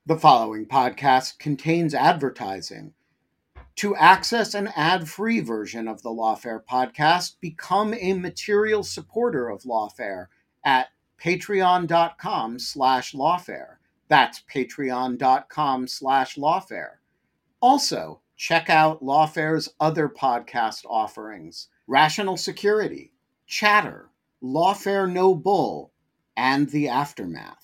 The following podcast contains advertising. To access an ad-free version of the Lawfare podcast, become a material supporter of Lawfare at patreon.com/lawfare. That's patreon.com/lawfare. Also, check out Lawfare's other podcast offerings: Rational Security, Chatter, Lawfare No Bull, and The Aftermath.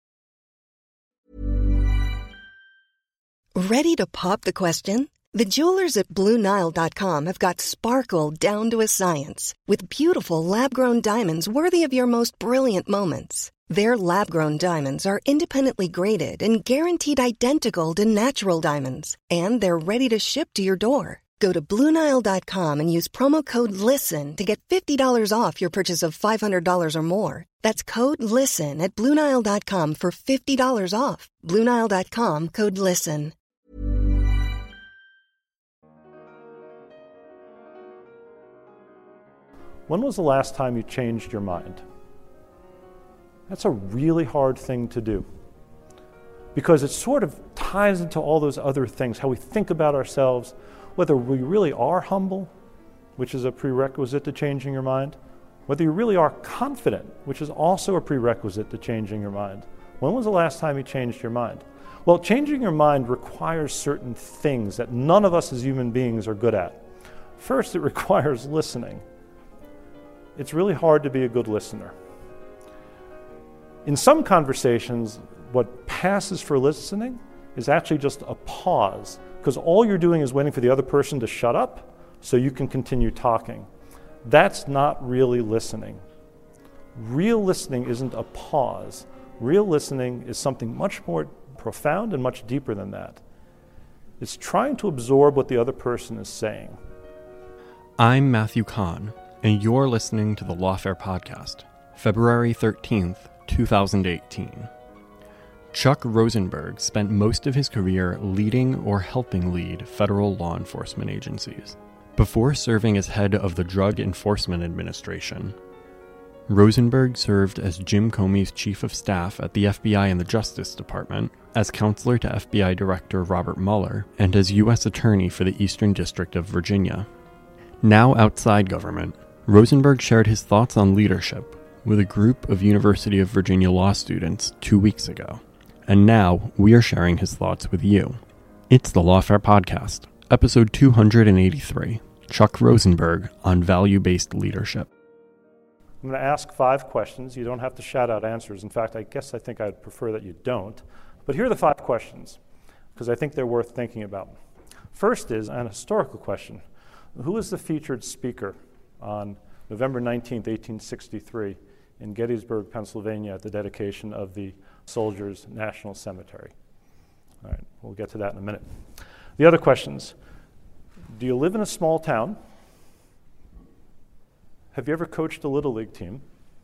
Ready to pop the question? The jewelers at BlueNile.com have got sparkle down to a science with beautiful lab-grown diamonds worthy of your most brilliant moments. Their lab-grown diamonds are independently graded and guaranteed identical to natural diamonds, and they're ready to ship to your door. Go to BlueNile.com and use promo code LISTEN to get $50 off your purchase of $500 or more. That's code LISTEN at BlueNile.com for $50 off. BlueNile.com, code LISTEN. When was the last time you changed your mind? That's a really hard thing to do because it sort of ties into all those other things, how we think about ourselves, whether we really are humble, which is a prerequisite to changing your mind, whether you really are confident, which is also a prerequisite to changing your mind. When was the last time you changed your mind? Well, changing your mind requires certain things that none of us as human beings are good at. First, it requires listening. It's really hard to be a good listener. In some conversations, what passes for listening is actually just a pause, because all you're doing is waiting for the other person to shut up so you can continue talking. That's not really listening. Real listening isn't a pause. Real listening is something much more profound and much deeper than that. It's trying to absorb what the other person is saying. I'm Matthew Kahn, and you're listening to the Lawfare Podcast, February 13th, 2018. Chuck Rosenberg spent most of his career leading or helping lead federal law enforcement agencies. Before serving as head of the Drug Enforcement Administration, Rosenberg served as Jim Comey's chief of staff at the FBI and the Justice Department, as counselor to FBI Director Robert Mueller, and as U.S. Attorney for the Eastern District of Virginia. Now outside government, Rosenberg shared his thoughts on leadership with a group of University of Virginia law students 2 weeks ago. And now we are sharing his thoughts with you. It's the Lawfare Podcast, episode 283, Chuck Rosenberg on value-based leadership. I'm going to ask 5 questions. You don't have to shout out answers. In fact, I think I'd prefer that you don't. But here are the 5 questions, because I think they're worth thinking about. First is an historical question. Who was the featured speaker on November 19th, 1863 in Gettysburg, Pennsylvania at the dedication of the Soldiers' National Cemetery? All right, we'll get to that in a minute. The other questions. Do you live in a small town? Have you ever coached a Little League team?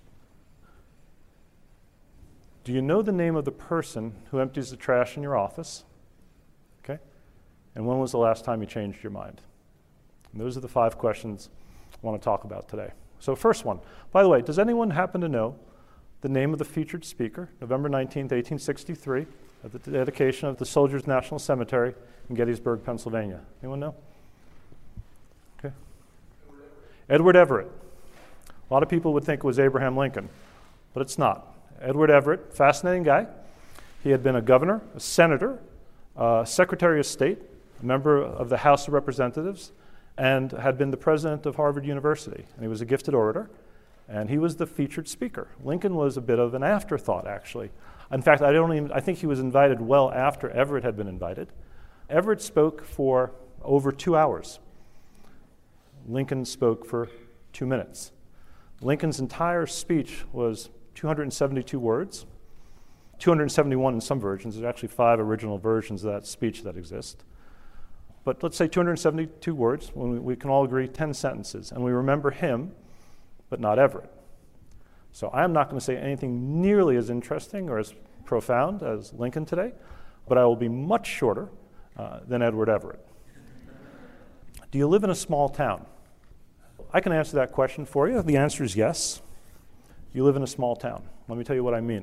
Do you know the name of the person who empties the trash in your office? Okay. And when was the last time you changed your mind? And those are the 5 questions I want to talk about today. So first one. By the way, does anyone happen to know the name of the featured speaker, November 19th, 1863, at the dedication of the Soldiers' National Cemetery in Gettysburg, Pennsylvania? Anyone know? Okay. Edward Everett. A lot of people would think it was Abraham Lincoln, but it's not. Edward Everett, fascinating guy. He had been a governor, a senator, Secretary of State, a member of the House of Representatives, and had been the president of Harvard University. And he was a gifted orator, and he was the featured speaker. Lincoln was a bit of an afterthought, actually. In fact, I think he was invited well after Everett had been invited. Everett spoke for over 2 hours. Lincoln spoke for 2 minutes. Lincoln's entire speech was 272 words, 271 in some versions. There's actually 5 original versions of that speech that exist. But let's say 272 words, when we can all agree 10 sentences, and we remember him, but not Everett. So I am not going to say anything nearly as interesting or as profound as Lincoln today, but I will be much shorter than Edward Everett. Do you live in a small town? I can answer that question for you. The answer is yes. You live in a small town. Let me tell you what I mean.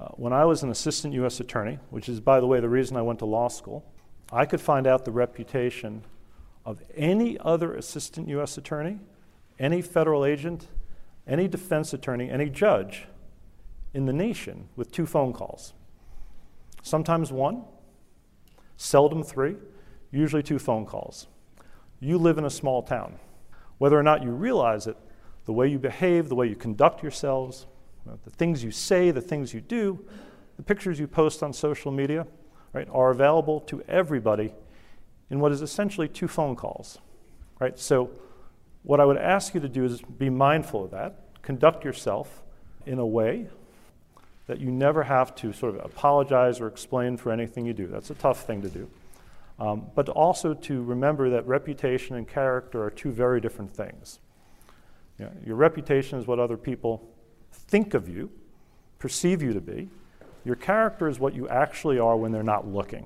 When I was an assistant U.S. attorney, which is, by the way, the reason I went to law school, I could find out the reputation of any other assistant U.S. attorney, any federal agent, any defense attorney, any judge in the nation with 2 phone calls. Sometimes 1, seldom 3, usually 2 phone calls. You live in a small town. Whether or not you realize it, the way you behave, the way you conduct yourselves, the things you say, the things you do, the pictures you post on social media, right, are available to everybody in what is essentially 2 phone calls, right? So what I would ask you to do is be mindful of that, conduct yourself in a way that you never have to sort of apologize or explain for anything you do. That's a tough thing to do. But also to remember that reputation and character are 2 very different things. You know, your reputation is what other people think of you, perceive you to be. Your character is what you actually are when they're not looking.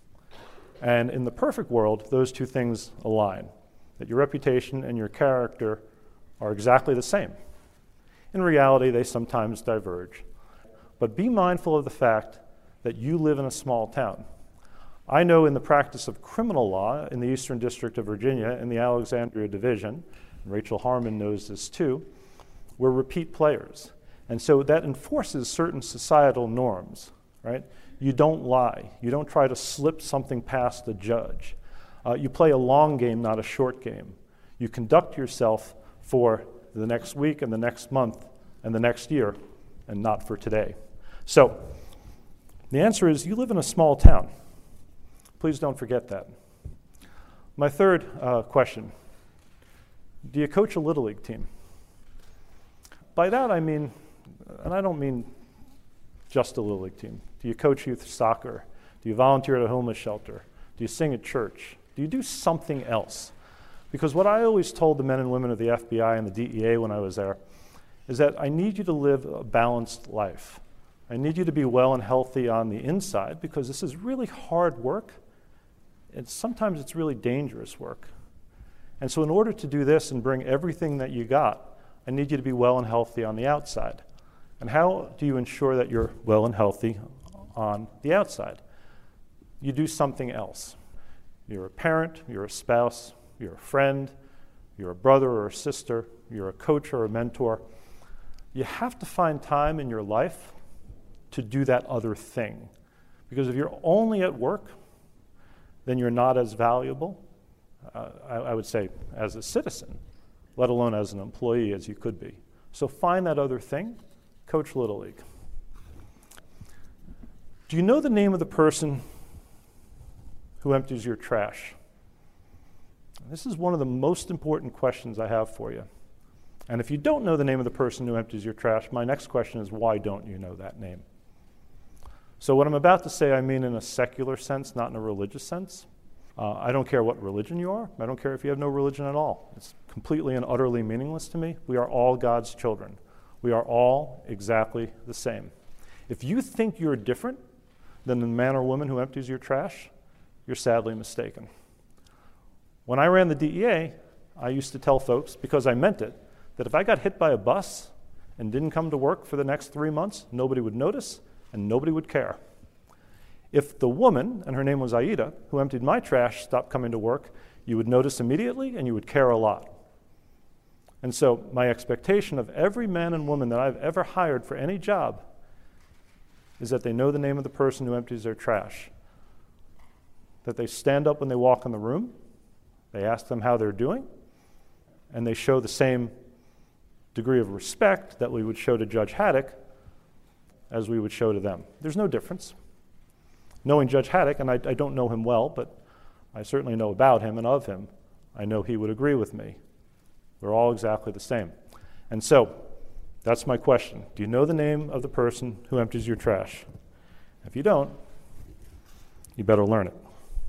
And in the perfect world, those 2 things align, that your reputation and your character are exactly the same. In reality, they sometimes diverge. But be mindful of the fact that you live in a small town. I know in the practice of criminal law in the Eastern District of Virginia in the Alexandria Division, and Rachel Harmon knows this too, we're repeat players. And so that enforces certain societal norms, right? You don't lie. You don't try to slip something past the judge. You play a long game, not a short game. You conduct yourself for the next week and the next month and the next year, and not for today. So the answer is you live in a small town. Please don't forget that. My third question, do you coach a Little League team? By that I mean, and I don't mean just a Little League team. Do you coach youth soccer? Do you volunteer at a homeless shelter? Do you sing at church? Do you do something else? Because what I always told the men and women of the FBI and the DEA when I was there is that I need you to live a balanced life. I need you to be well and healthy on the inside because this is really hard work, and sometimes it's really dangerous work. And so in order to do this and bring everything that you got, I need you to be well and healthy on the outside. And how do you ensure that you're well and healthy on the outside? You do something else. You're a parent, you're a spouse, you're a friend, you're a brother or a sister, you're a coach or a mentor. You have to find time in your life to do that other thing. Because if you're only at work, then you're not as valuable, I would say, as a citizen, let alone as an employee as you could be. So find that other thing, coach Little League. Do you know the name of the person who empties your trash? This is one of the most important questions I have for you. And if you don't know the name of the person who empties your trash, my next question is, why don't you know that name? So what I'm about to say, I mean in a secular sense, not in a religious sense. I don't care what religion you are. I don't care if you have no religion at all. It's completely and utterly meaningless to me. We are all God's children. We are all exactly the same. If you think you're different than the man or woman who empties your trash, you're sadly mistaken. When I ran the DEA, I used to tell folks, because I meant it, that if I got hit by a bus and didn't come to work for the next 3 months, nobody would notice and nobody would care. If the woman, and her name was Aida, who emptied my trash, stopped coming to work, you would notice immediately and you would care a lot. And so my expectation of every man and woman that I've ever hired for any job is that they know the name of the person who empties their trash, that they stand up when they walk in the room, they ask them how they're doing, and they show the same degree of respect that we would show to Judge Haddock as we would show to them. There's no difference. Knowing Judge Haddock, and I don't know him well, but I certainly know about him and of him, I know he would agree with me. We're all exactly the same. And so, that's my question. Do you know the name of the person who empties your trash? If you don't, you better learn it.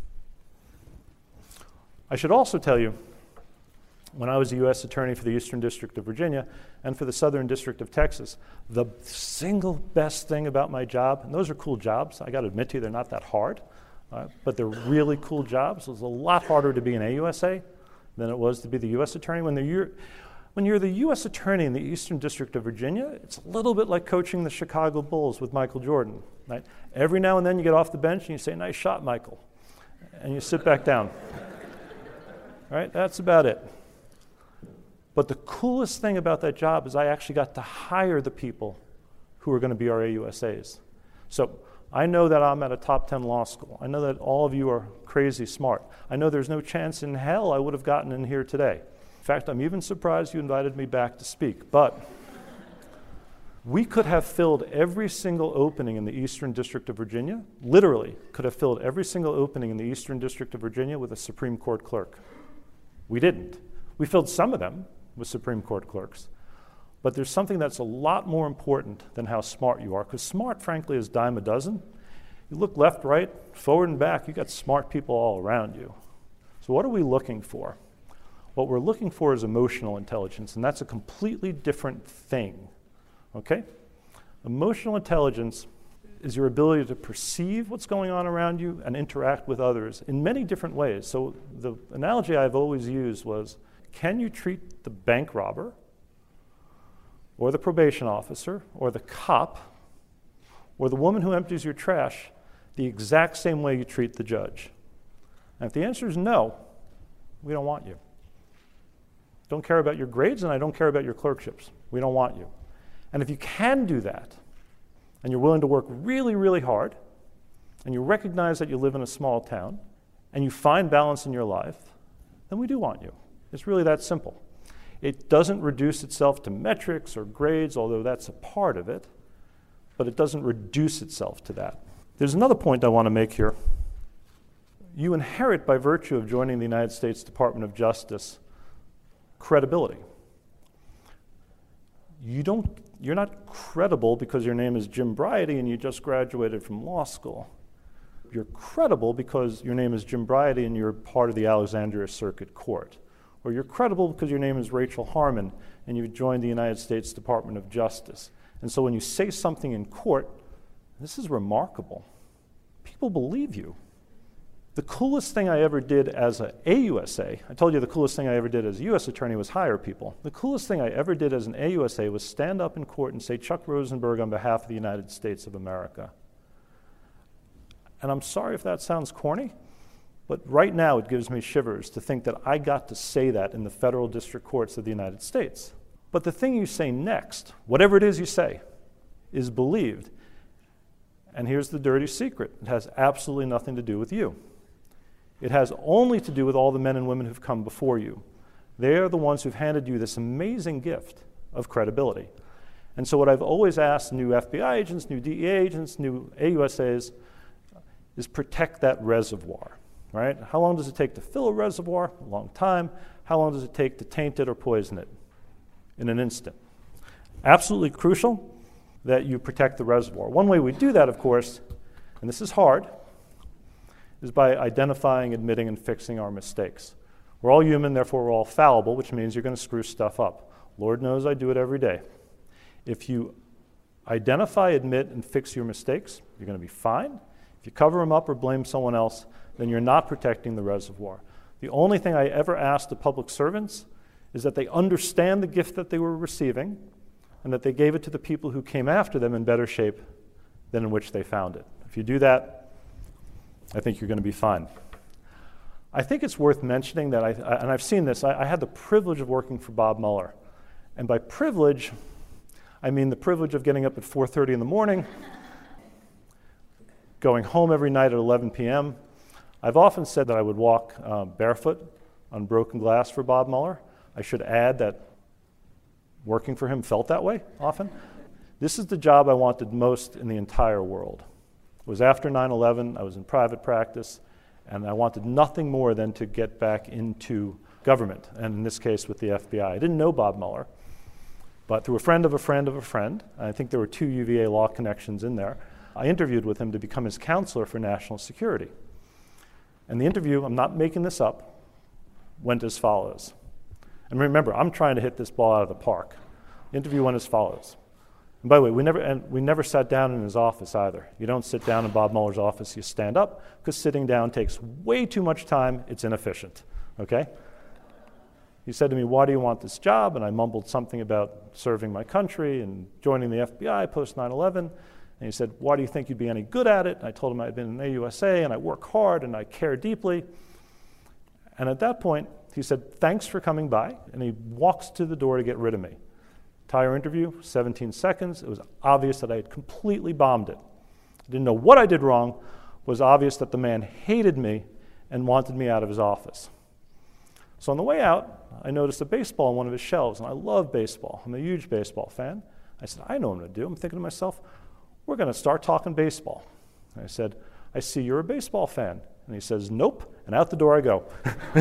I should also tell you, when I was a U.S. Attorney for the Eastern District of Virginia and for the Southern District of Texas, the single best thing about my job, and those are cool jobs, I got to admit to you, they're not that hard, but they're really cool jobs. It was a lot harder to be an AUSA than it was to be the U.S. Attorney. When When you're the U.S. Attorney in the Eastern District of Virginia, it's a little bit like coaching the Chicago Bulls with Michael Jordan. Right? Every now and then you get off the bench and you say, "Nice shot, Michael," and you sit back down. Right? That's about it. But the coolest thing about that job is I actually got to hire the people who are going to be our AUSAs. So I know that I'm at a top 10 law school. I know that all of you are crazy smart. I know there's no chance in hell I would have gotten in here today. In fact, I'm even surprised you invited me back to speak. But we could have filled every single opening in the Eastern District of Virginia, literally could have filled every single opening in the Eastern District of Virginia with a Supreme Court clerk. We didn't. We filled some of them with Supreme Court clerks. But there's something that's a lot more important than how smart you are, because smart, frankly, is dime a dozen. You look left, right, forward, and back, you got smart people all around you. So what are we looking for? What we're looking for is emotional intelligence, and that's a completely different thing, okay? Emotional intelligence is your ability to perceive what's going on around you and interact with others in many different ways. So the analogy I've always used was, can you treat the bank robber or the probation officer or the cop or the woman who empties your trash the exact same way you treat the judge? And if the answer is no, we don't want you. Don't care about your grades, and I don't care about your clerkships. We don't want you. And if you can do that, and you're willing to work really, really hard, and you recognize that you live in a small town, and you find balance in your life, then we do want you. It's really that simple. It doesn't reduce itself to metrics or grades, although that's a part of it, but it doesn't reduce itself to that. There's another point I want to make here. You inherit, by virtue of joining the United States Department of Justice, credibility. You're not credible because your name is Jim Briety and you just graduated from law school. You're credible because your name is Jim Briety and you're part of the Alexandria Circuit Court. Or you're credible because your name is Rachel Harmon and you've joined the United States Department of Justice. And so when you say something in court, this is remarkable. People believe you. The coolest thing I ever did as an AUSA, I told you the coolest thing I ever did as a U.S. attorney was hire people. The coolest thing I ever did as an AUSA was stand up in court and say, "Chuck Rosenberg on behalf of the United States of America." And I'm sorry if that sounds corny, but right now it gives me shivers to think that I got to say that in the federal district courts of the United States. But the thing you say next, whatever it is you say, is believed. And here's the dirty secret. It has absolutely nothing to do with you. It has only to do with all the men and women who've come before you. They are the ones who've handed you this amazing gift of credibility. And so what I've always asked new FBI agents, new DEA agents, new AUSAs is protect that reservoir, right? How long does it take to fill a reservoir? A long time. How long does it take to taint it or poison it? In an instant. Absolutely crucial that you protect the reservoir. One way we do that, of course, and this is hard, is by identifying, admitting, and fixing our mistakes. We're all human, therefore we're all fallible, which means you're going to screw stuff up. Lord knows I do it every day. If you identify, admit, and fix your mistakes, you're going to be fine. If you cover them up or blame someone else, then you're not protecting the reservoir. The only thing I ever ask the public servants is that they understand the gift that they were receiving and that they gave it to the people who came after them in better shape than in which they found it. If you do that, I think you're going to be fine. I think it's worth mentioning that, and I've seen this, I had the privilege of working for Bob Mueller. And by privilege, I mean the privilege of getting up at 4:30 in the morning, going home every night at 11 p.m. I've often said that I would walk barefoot on broken glass for Bob Mueller. I should add that working for him felt that way often. This is the job I wanted most in the entire world. It was after 9/11, I was in private practice, and I wanted nothing more than to get back into government, and in this case with the FBI. I didn't know Bob Mueller, but through a friend of a friend of a friend, I think there were 2 UVA law connections in there, I interviewed with him to become his counselor for national security. And the interview, I'm not making this up, went as follows. And remember, I'm trying to hit this ball out of the park. The interview went as follows. And by the way, we never sat down in his office either. You don't sit down in Bob Mueller's office, you stand up, because sitting down takes way too much time, it's inefficient, okay? He said to me, "Why do you want this job?" And I mumbled something about serving my country and joining the FBI post 9/11. And he said, "Why do you think you'd be any good at it?" And I told him I had been in AUSA and I work hard and I care deeply. And at that point, he said, "Thanks for coming by." And he walks to the door to get rid of me. Entire interview, 17 seconds. It was obvious that I had completely bombed it. I didn't know what I did wrong. It was obvious that the man hated me and wanted me out of his office. So on the way out, I noticed a baseball on one of his shelves, and I love baseball. I'm a huge baseball fan. I said, "I know what I'm going to do." I'm thinking to myself, we're going to start talking baseball. And I said, "I see you're a baseball fan." And he says, "Nope," and out the door I go.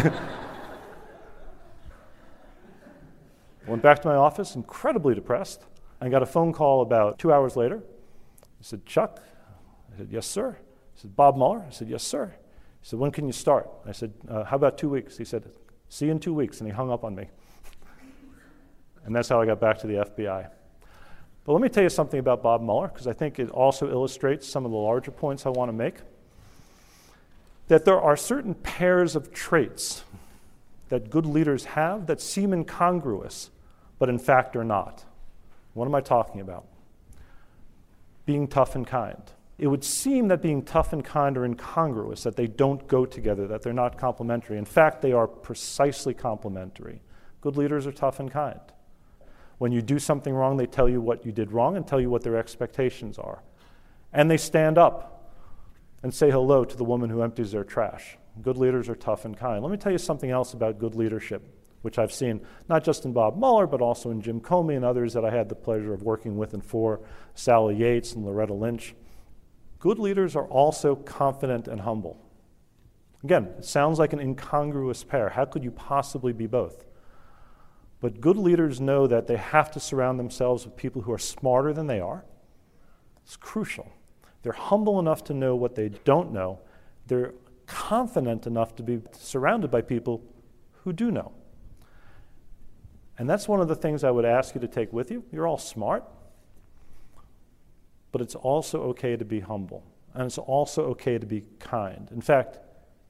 Went back to my office, incredibly depressed. I got a phone call about 2 hours later. He said, "Chuck?" I said, "Yes, sir." He said, "Bob Mueller?" I said, "Yes, sir." He said, "When can you start?" I said, "How about 2 weeks?" He said, "See you in 2 weeks," and he hung up on me. And that's how I got back to the FBI. But let me tell you something about Bob Mueller, because I think it also illustrates some of the larger points I want to make. That there are certain pairs of traits that good leaders have that seem incongruous, but in fact are not. What am I talking about? Being tough and kind. It would seem that being tough and kind are incongruous, that they don't go together, that they're not complementary. In fact, they are precisely complementary. Good leaders are tough and kind. When you do something wrong, they tell you what you did wrong and tell you what their expectations are. And they stand up and say hello to the woman who empties their trash. Good leaders are tough and kind. Let me tell you something else about good leadership, which I've seen not just in Bob Mueller, but also in Jim Comey and others that I had the pleasure of working with and for, Sally Yates and Loretta Lynch. Good leaders are also confident and humble. Again, it sounds like an incongruous pair. How could you possibly be both? But good leaders know that they have to surround themselves with people who are smarter than they are. It's crucial. They're humble enough to know what they don't know. They're confident enough to be surrounded by people who do know. And that's one of the things I would ask you to take with you. You're all smart, but it's also okay to be humble. And it's also okay to be kind. In fact,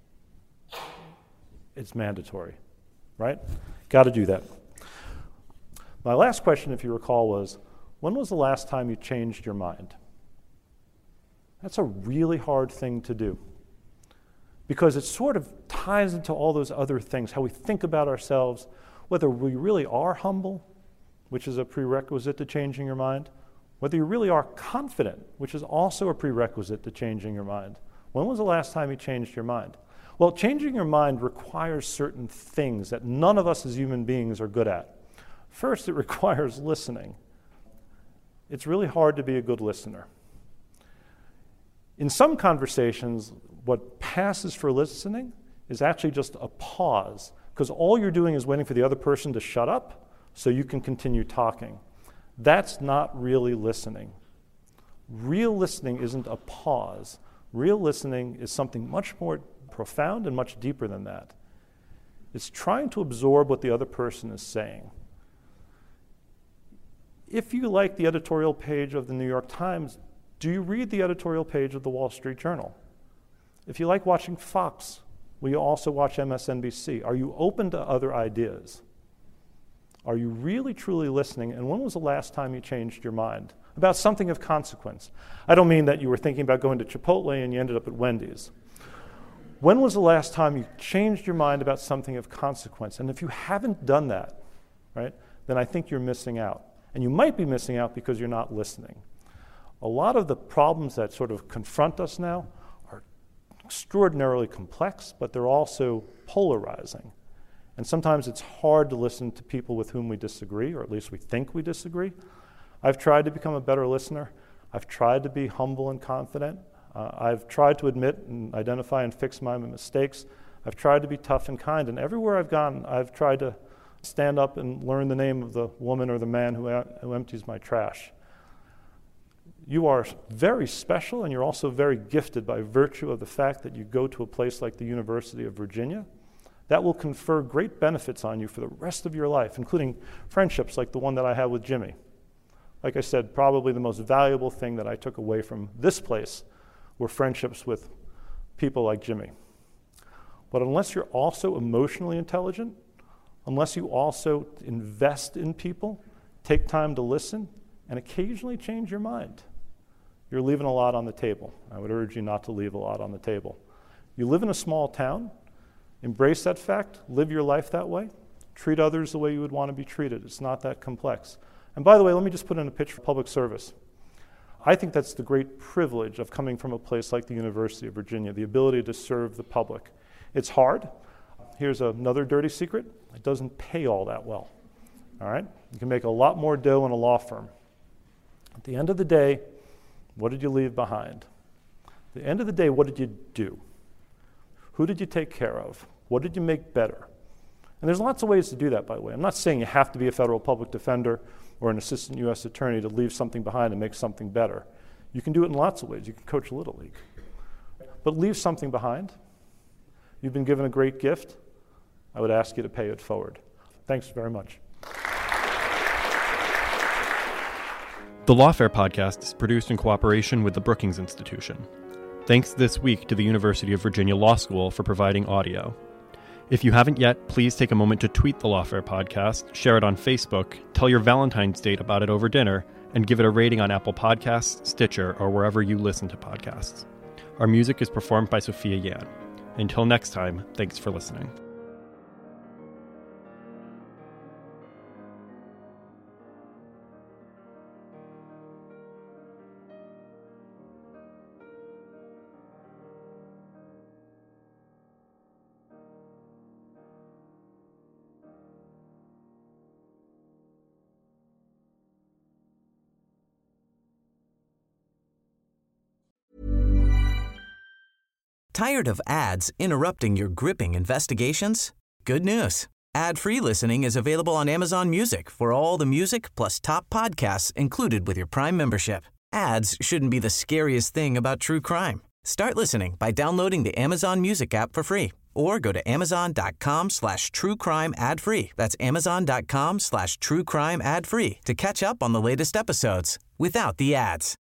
it's mandatory, right? Got to do that. My last question, if you recall, was, when was the last time you changed your mind? That's a really hard thing to do because it sort of ties into all those other things, how we think about ourselves, whether we really are humble, which is a prerequisite to changing your mind, whether you really are confident, which is also a prerequisite to changing your mind. When was the last time you changed your mind? Well, changing your mind requires certain things that none of us as human beings are good at. First, it requires listening. It's really hard to be a good listener. In some conversations, what passes for listening is actually just a pause, because all you're doing is waiting for the other person to shut up so you can continue talking. That's not really listening. Real listening isn't a pause. Real listening is something much more profound and much deeper than that. It's trying to absorb what the other person is saying. If you like the editorial page of the New York Times, do you read the editorial page of the Wall Street Journal? If you like watching Fox, will you also watch MSNBC? Are you open to other ideas? Are you really, truly listening? And when was the last time you changed your mind about something of consequence? I don't mean that you were thinking about going to Chipotle and you ended up at Wendy's. When was the last time you changed your mind about something of consequence? And if you haven't done that, right, then I think you're missing out. And you might be missing out because you're not listening. A lot of the problems that sort of confront us now are extraordinarily complex, but they're also polarizing. And sometimes it's hard to listen to people with whom we disagree, or at least we think we disagree. I've tried to become a better listener. I've tried to be humble and confident. I've tried to admit and identify and fix my mistakes. I've tried to be tough and kind. And everywhere I've gone, I've tried to stand up and learn the name of the woman or the man who empties my trash. You are very special, and you're also very gifted by virtue of the fact that you go to a place like the University of Virginia. That will confer great benefits on you for the rest of your life, including friendships like the one that I had with Jimmy. Like I said, probably the most valuable thing that I took away from this place were friendships with people like Jimmy. But unless you're also emotionally intelligent, unless you also invest in people, take time to listen, and occasionally change your mind, you're leaving a lot on the table. I would urge you not to leave a lot on the table. You live in a small town, embrace that fact, live your life that way, treat others the way you would want to be treated. It's not that complex. And by the way, let me just put in a pitch for public service. I think that's the great privilege of coming from a place like the University of Virginia, the ability to serve the public. It's hard. Here's another dirty secret. It doesn't pay all that well. All right? You can make a lot more dough in a law firm. At the end of the day, what did you leave behind? At the end of the day, what did you do? Who did you take care of? What did you make better? And there's lots of ways to do that, by the way. I'm not saying you have to be a federal public defender or an assistant U.S. attorney to leave something behind and make something better. You can do it in lots of ways. You can coach Little League. But leave something behind. You've been given a great gift. I would ask you to pay it forward. Thanks very much. The Lawfare podcast is produced in cooperation with the Brookings Institution. Thanks this week to the University of Virginia Law School for providing audio. If you haven't yet, please take a moment to tweet the Lawfare podcast, share it on Facebook, tell your Valentine's date about it over dinner, and give it a rating on Apple Podcasts, Stitcher, or wherever you listen to podcasts. Our music is performed by Sophia Yan. Until next time, thanks for listening. Tired of ads interrupting your gripping investigations? Good news. Ad-free listening is available on Amazon Music for all the music plus top podcasts included with your Prime membership. Ads shouldn't be the scariest thing about true crime. Start listening by downloading the Amazon Music app for free or go to amazon.com/truecrime ad-free. That's amazon.com/truecrime ad-free to catch up on the latest episodes without the ads.